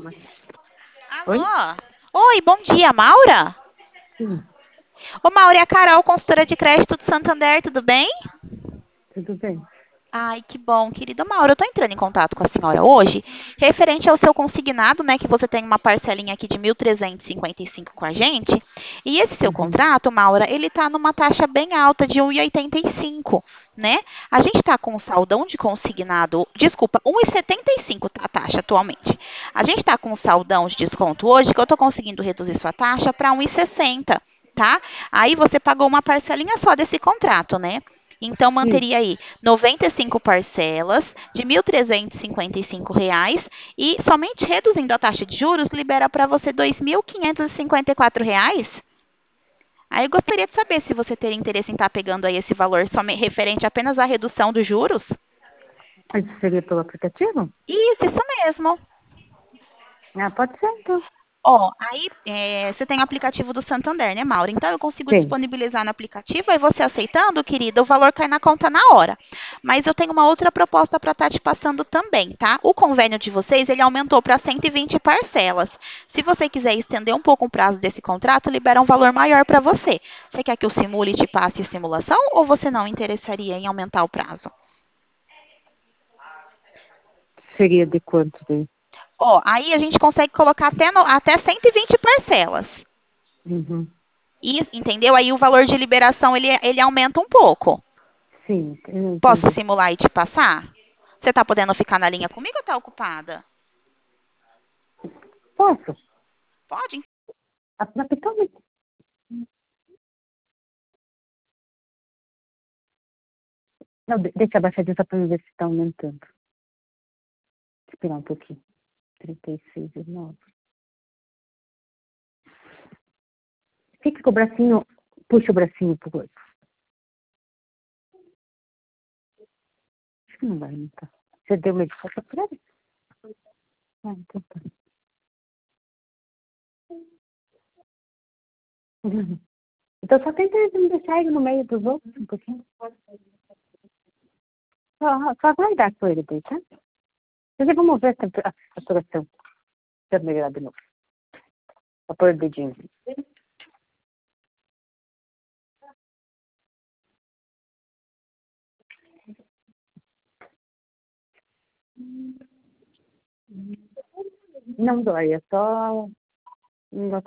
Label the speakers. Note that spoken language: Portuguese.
Speaker 1: Oi?
Speaker 2: Alô? Oi, bom dia, Maura?
Speaker 1: Sim,
Speaker 2: Ô, Maura, é a Carol, consultora de crédito do Santander, tudo bem?
Speaker 1: tudo bem.
Speaker 2: Ai, que bom, querida Maura. Eu tô entrando em contato com a senhora hoje, referente ao seu consignado, né, que você tem uma parcelinha aqui de 1.355 com a gente. E esse seu
Speaker 1: Uhum.
Speaker 2: contrato, Maura, ele tá numa taxa bem alta de 1,85, né? A gente tá com um saldão de consignado, desculpa, 1,75 tá a taxa atualmente. A gente tá com um saldão de desconto hoje que eu tô conseguindo reduzir sua taxa para 1,60, tá? Aí você pagou uma parcelinha só desse contrato, né? Então,
Speaker 1: Isso.
Speaker 2: manteria aí 95 parcelas de R$ 1.355 e somente reduzindo a taxa de juros libera para você R$ 2.554. Aí eu gostaria de saber se você teria interesse em estar pegando aí esse valor referente apenas à redução dos juros.
Speaker 1: Isso seria pelo aplicativo?
Speaker 2: Isso mesmo.
Speaker 1: Ah, pode ser então.
Speaker 2: Ó, aí você tem o aplicativo do Santander, né, Maura? Então eu consigo
Speaker 1: Tem.
Speaker 2: disponibilizar no aplicativo, aí você aceitando, querida, o valor cai na conta na hora. Mas eu tenho uma outra proposta para estar te passando também, tá? O convênio de vocês, ele aumentou para 120 parcelas. Se você quiser estender um pouco o prazo desse contrato, libera um valor maior para você. Você quer que eu simule e te passe a simulação ou você não interessaria em aumentar o prazo?
Speaker 1: Seria de quanto daí?
Speaker 2: Ó, aí a gente consegue colocar até 120 parcelas.
Speaker 1: Uhum.
Speaker 2: Entendeu? Aí o valor de liberação ele aumenta um pouco.
Speaker 1: Sim, eu
Speaker 2: Posso
Speaker 1: entendi.
Speaker 2: simular e te passar? Você está podendo ficar na linha comigo ou está ocupada?
Speaker 1: Posso?
Speaker 2: Pode?
Speaker 1: Rapidão. Não, deixa eu abaixar só para ver se está aumentando. Esperar um pouquinho. 36,9. Fica com o bracinho, puxa o bracinho pro outro. Acho que não vai aumentar. Você deu medo de foto para ele? Ah, então tá. Uhum. Então só tenta não deixar ele no meio dos outros um pouquinho. Só vai dar com ele daí, tá? Mas vamos ver a saturação. Deixa eu melhorar de novo. Vou pôr o dedinho. Não dói, é só